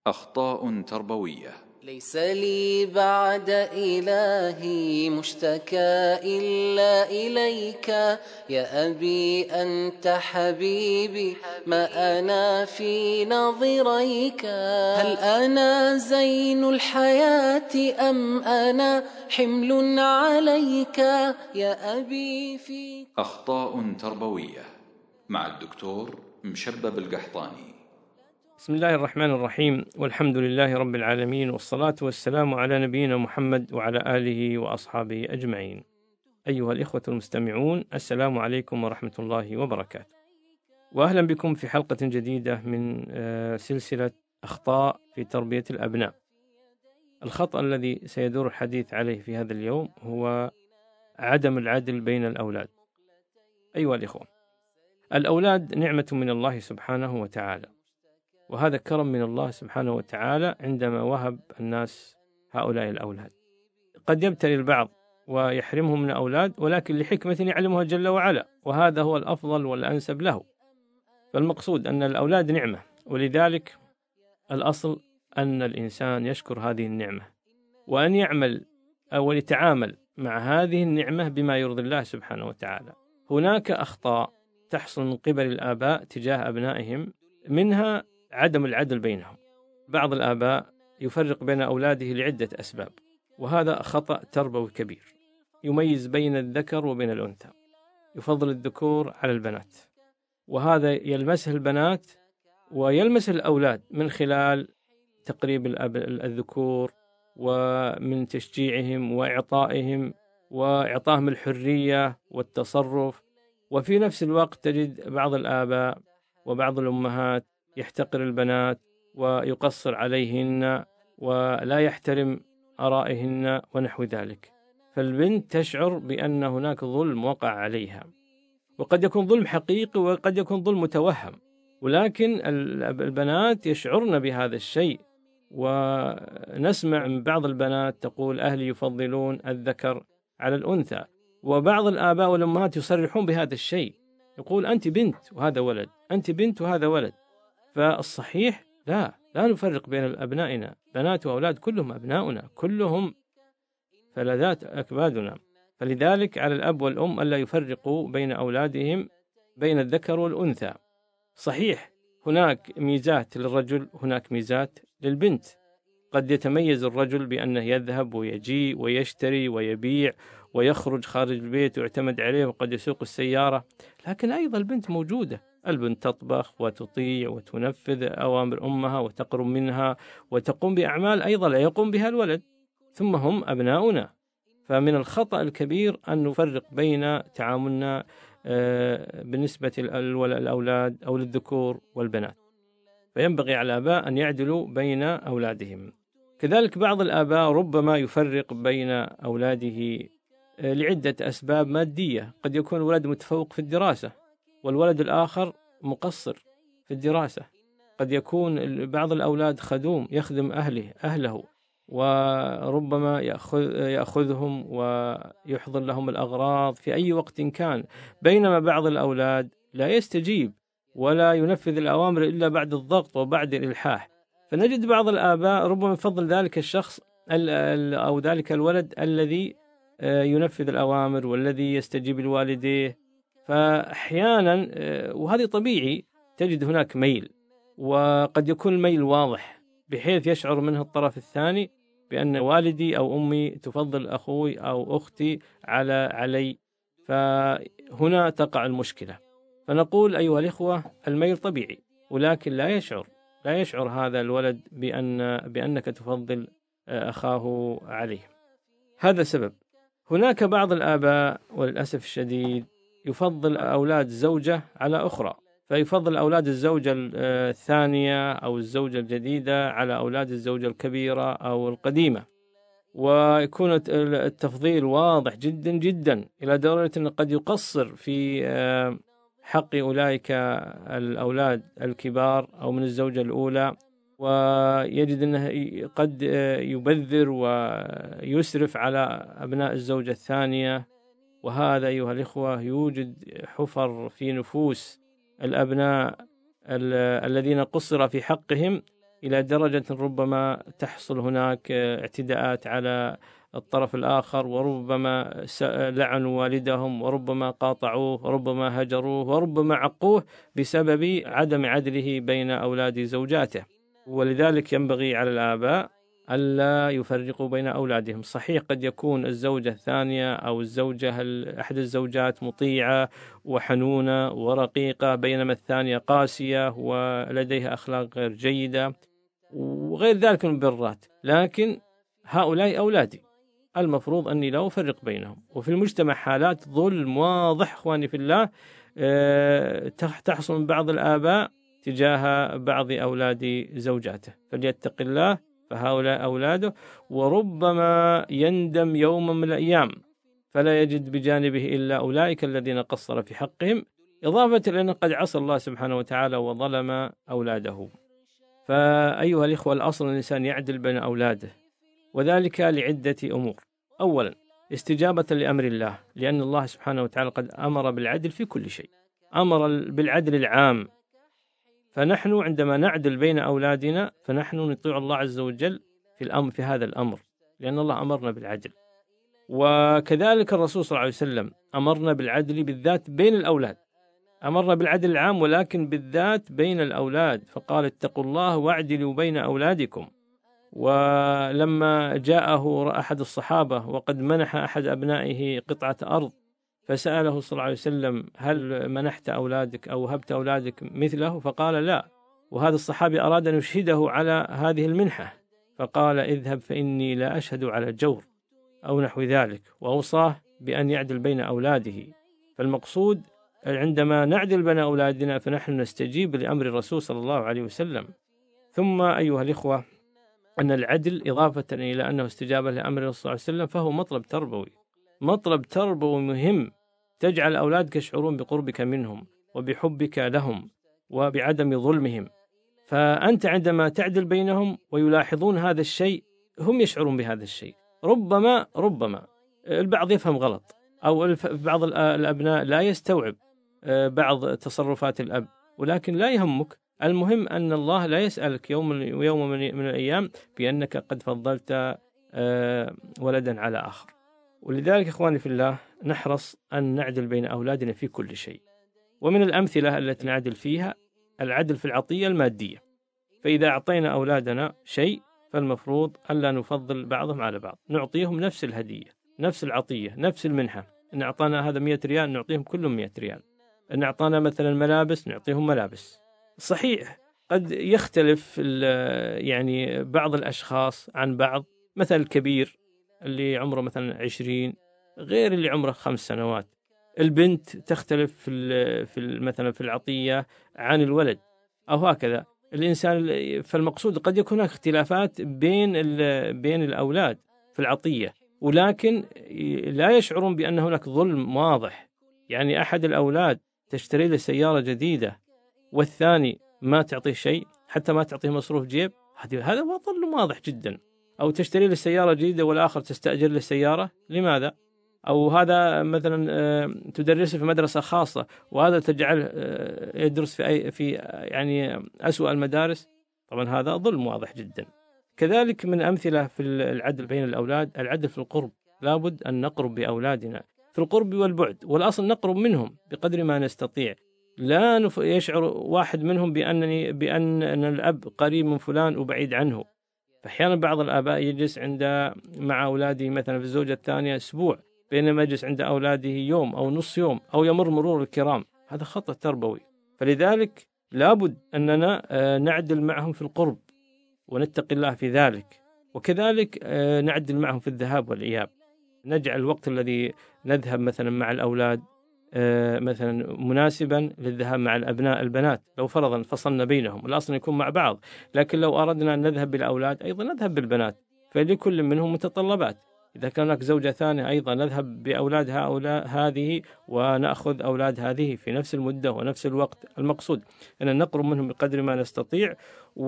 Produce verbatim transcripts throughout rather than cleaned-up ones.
أخطاء تربوية. ليس لي بعد إلهي مشتكى إلا إليك، يا أبي أنت حبيبي ما أنا في نظريك. هل أنا زين الحياة أم أنا حمل عليك يا أبي في أخطاء تربوية مع الدكتور مشبب القحطاني. بسم الله الرحمن الرحيم، والحمد لله رب العالمين، والصلاة والسلام على نبينا محمد وعلى آله وأصحابه أجمعين. أيها الإخوة المستمعون، السلام عليكم ورحمة الله وبركاته، وأهلا بكم في حلقة جديدة من سلسلة أخطاء في تربية الأبناء. الخطأ الذي سيدور الحديث عليه في هذا اليوم هو عدم العدل بين الأولاد. أيها الإخوة، الأولاد نعمة من الله سبحانه وتعالى، وهذا كرم من الله سبحانه وتعالى عندما وهب الناس هؤلاء الأولاد. قد يبتلي البعض ويحرمهم من أولاد، ولكن لحكمة يعلمها جل وعلا، وهذا هو الأفضل والأنسب له. فالمقصود أن الأولاد نعمة، ولذلك الأصل أن الإنسان يشكر هذه النعمة، وأن يعمل أو يتعامل مع هذه النعمة بما يرضي الله سبحانه وتعالى. هناك أخطاء تحصل من قبل الآباء تجاه أبنائهم، منها عدم العدل بينهم. بعض الآباء يفرق بين أولاده لعدة أسباب، وهذا خطأ تربوي كبير. يميز بين الذكر وبين الأنثى، يفضل الذكور على البنات، وهذا يلمسه البنات ويلمس الأولاد من خلال تقريب الذكور ومن تشجيعهم وإعطائهم وإعطائهم الحرية والتصرف. وفي نفس الوقت تجد بعض الآباء وبعض الأمهات يحتقر البنات ويقصر عليهن ولا يحترم آرائهن ونحو ذلك، فالبنت تشعر بأن هناك ظلم وقع عليها، وقد يكون ظلم حقيقي وقد يكون ظلم متوهم، ولكن البنات يشعرن بهذا الشيء. ونسمع من بعض البنات تقول أهلي يفضلون الذكر على الأنثى، وبعض الآباء والأمهات يصرحون بهذا الشيء، يقول أنت بنت وهذا ولد، أنت بنت وهذا ولد. فالصحيح لا لا نفرق بين أبنائنا، بنات وأولاد كلهم أبناؤنا، كلهم فلذات أكبادنا. فلذلك على الأب والأم ألا يفرقوا بين أولادهم بين الذكر والأنثى. صحيح هناك ميزات للرجل، هناك ميزات للبنت. قد يتميز الرجل بأنه يذهب ويجيء ويشتري ويبيع ويخرج خارج البيت ويعتمد عليه، وقد يسوق السيارة، لكن أيضا البنت موجودة. البنت تطبخ وتطيع وتنفذ أوامر أمها وتقرب منها وتقوم بأعمال أيضا لا يقوم بها الولد، ثم هم أبناؤنا. فمن الخطأ الكبير أن نفرق بين تعاملنا بالنسبة للأولاد أو للذكور والبنات، فينبغي على الآباء أن يعدلوا بين أولادهم. كذلك بعض الآباء ربما يفرق بين أولاده لعدة أسباب مادية. قد يكون الولد متفوق في الدراسة والولد الآخر مقصر في الدراسة. قد يكون بعض الأولاد خدوم يخدم أهله أهله وربما يأخذ يأخذهم ويحضر لهم الأغراض في أي وقت كان، بينما بعض الأولاد لا يستجيب ولا ينفذ الأوامر إلا بعد الضغط وبعد الإلحاح. فنجد بعض الآباء ربما يفضل ذلك الشخص أو ذلك الولد الذي ينفذ الأوامر والذي يستجيب لوالديه. فأحيانا وهذا طبيعي تجد هناك ميل، وقد يكون الميل واضح بحيث يشعر منه الطرف الثاني بأن والدي أو أمي تفضل أخوي أو أختي على علي، فهنا تقع المشكلة. فنقول أيها الإخوة الميل طبيعي، ولكن لا يشعر لا يشعر هذا الولد بأن بأنك تفضل أخاه عليه. هذا سبب. هناك بعض الآباء وللأسف الشديد يفضل أولاد زوجة على أخرى، فيفضل أولاد الزوجة الثانية أو الزوجة الجديدة على أولاد الزوجة الكبيرة أو القديمة، ويكون التفضيل واضح جدا جدا إلى درجة أنه قد يقصر في حق أولئك الأولاد الكبار أو من الزوجة الأولى، ويجد أنه قد يبذر ويسرف على أبناء الزوجة الثانية. وهذا أيها الإخوة يوجد حفر في نفوس الأبناء الذين قصر في حقهم إلى درجة ربما تحصل هناك اعتداءات على الطرف الآخر، وربما لعنوا والدهم، وربما قاطعوه، وربما هجروه، وربما عقوه بسبب عدم عدله بين أولاد زوجاته. ولذلك ينبغي على الآباء ألا يفرقوا بين أولادهم. صحيح قد يكون الزوجة الثانية أو الزوجة أحد الزوجات مطيعة وحنونة ورقيقة، بينما الثانية قاسية ولديها أخلاق غير جيدة وغير ذلك من البرات، لكن هؤلاء أولادي، المفروض أني لا أفرق بينهم. وفي المجتمع حالات ظلم واضح إخواني في الله تحصل من بعض الآباء تجاه بعض أولاد زوجاته، فليتق الله فهؤلاء أولاده، وربما يندم يوما من الأيام فلا يجد بجانبه إلا أولئك الذين قصر في حقهم، إضافة إلى أنه قد عصى الله سبحانه وتعالى وظلم أولاده. فأيها الإخوة، الأصل الإنسان يعدل بين أولاده، وذلك لعدة أمور. أولا استجابة لأمر الله، لأن الله سبحانه وتعالى قد أمر بالعدل في كل شيء، أمر بالعدل العام، فنحن عندما نعدل بين أولادنا فنحن نطيع الله عز وجل في الأمر في هذا الأمر، لأن الله أمرنا بالعدل. وكذلك الرسول صلى الله عليه وسلم أمرنا بالعدل بالذات بين الأولاد، أمرنا بالعدل العام ولكن بالذات بين الأولاد، فقال اتقوا الله واعدلوا بين أولادكم. ولما جاءه أحد الصحابة وقد منح أحد أبنائه قطعة أرض، فسأله صلى الله عليه وسلم هل منحت أولادك أو هبت أولادك مثله؟ فقال لا. وهذا الصحابي أراد أن يشهده على هذه المنحة، فقال اذهب فإني لا أشهد على الجور أو نحو ذلك، وأوصاه بأن يعدل بين أولاده. فالمقصود عندما نعدل بين أولادنا فنحن نستجيب لأمر الرسول صلى الله عليه وسلم. ثم أيها الإخوة، أن العدل إضافة إلى أنه استجابة لأمر الرسول صلى الله عليه وسلم فهو مطلب تربوي، مطلب تربوي مهم، تجعل أولادك يشعرون بقربك منهم وبحبك لهم وبعدم ظلمهم. فأنت عندما تعدل بينهم ويلاحظون هذا الشيء هم يشعرون بهذا الشيء. ربما ربما البعض يفهم غلط، أو بعض الأبناء لا يستوعب بعض تصرفات الأب، ولكن لا يهمك، المهم أن الله لا يسألك يوم يوم من الأيام بأنك قد فضلت ولدا على آخر. ولذلك إخواني في الله نحرص أن نعدل بين أولادنا في كل شيء. ومن الأمثلة التي نعدل فيها العدل في العطية المادية، فإذا أعطينا أولادنا شيء فالمفروض ألا نفضل بعضهم على بعض، نعطيهم نفس الهدية، نفس العطية، نفس المنحة. إن أعطانا هذا مئة ريال نعطيهم كلهم مئة ريال، إن أعطانا مثلا ملابس نعطيهم ملابس. صحيح قد يختلف يعني بعض الأشخاص عن بعض، مثل الكبير اللي عمره مثلا عشرين غير اللي عمره خمس سنوات، البنت تختلف في في مثلا في العطية عن الولد، أو هكذا الإنسان. فالمقصود قد يكون هناك اختلافات بين بين الأولاد في العطية، ولكن لا يشعرون بأن هناك ظلم واضح. يعني أحد الأولاد تشتري له سيارة جديدة والثاني ما تعطيه شيء، حتى ما تعطيه مصروف جيب، هذا ظلم واضح جدا. أو تشتري له سيارة جديدة والآخر تستأجر له سيارة، لماذا؟ أو هذا مثلا تدرسه في مدرسة خاصة وهذا تجعل يدرس في أي في يعني أسوأ المدارس، طبعا هذا ظلم واضح جدا. كذلك من أمثلة في العدل بين الأولاد العدل في القرب، لابد أن نقرب بأولادنا في القرب والبعد، والأصل نقرب منهم بقدر ما نستطيع. لا نف... يشعر واحد منهم بأنني بأن أن الأب قريب من فلان وبعيد عنه. فأحيانا بعض الآباء يجلس عند مع أولاده مثلا في الزوجة الثانية أسبوع، بينما يجلس عند أولاده يوم أو نص يوم أو يمر مرور الكرام. هذا خطأ تربوي. فلذلك لابد أننا نعدل معهم في القرب ونتقي الله في ذلك، وكذلك نعدل معهم في الذهاب والإياب. نجعل الوقت الذي نذهب مثلا مع الأولاد مثلا مناسبا للذهاب مع الأبناء البنات، لو فرضا فصلنا بينهم، الأصل يكون مع بعض، لكن لو أردنا أن نذهب بالأولاد أيضا نذهب بالبنات، فلكل منهم متطلبات. إذا كان هناك زوجة ثانية أيضا نذهب بأولاد هؤلاء هذه ونأخذ أولاد هذه في نفس المدة ونفس الوقت. المقصود أن نقرب منهم بقدر ما نستطيع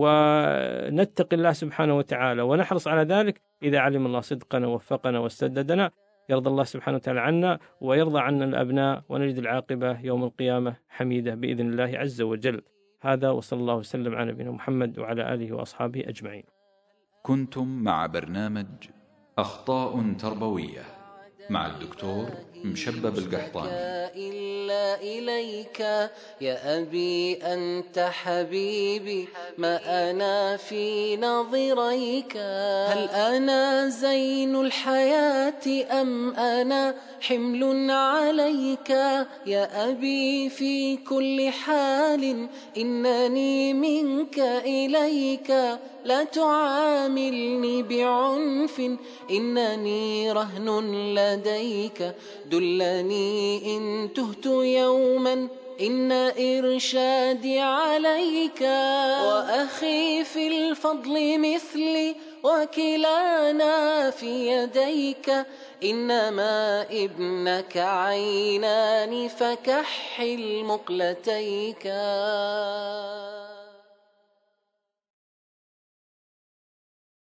ونتقي الله سبحانه وتعالى ونحرص على ذلك. إذا علم الله صدقنا ووفقنا واستددنا يرضى الله سبحانه وتعالى عنا ويرضى عنا الأبناء، ونجد العاقبة يوم القيامة حميدة بإذن الله عز وجل. هذا وصلى الله وسلم على نبينا محمد وعلى آله وأصحابه أجمعين. كنتم مع برنامج أخطاء تربوية مع الدكتور مشبب القحطاني. إلا إليك يا أبي أنت حبيبي، ما أنا في نظريك. هل أنا زين الحياة أم أنا حمل عليك؟ يا أبي في كل حال إنني منك إليك، لا تعاملني بعنف إنني رهن لديك. دلني إن تهت يوما إن إرشادي عليك، وأخي في الفضل مثلي وكلانا في يديك. إنما ابنك عينان فكحل مقلتيك.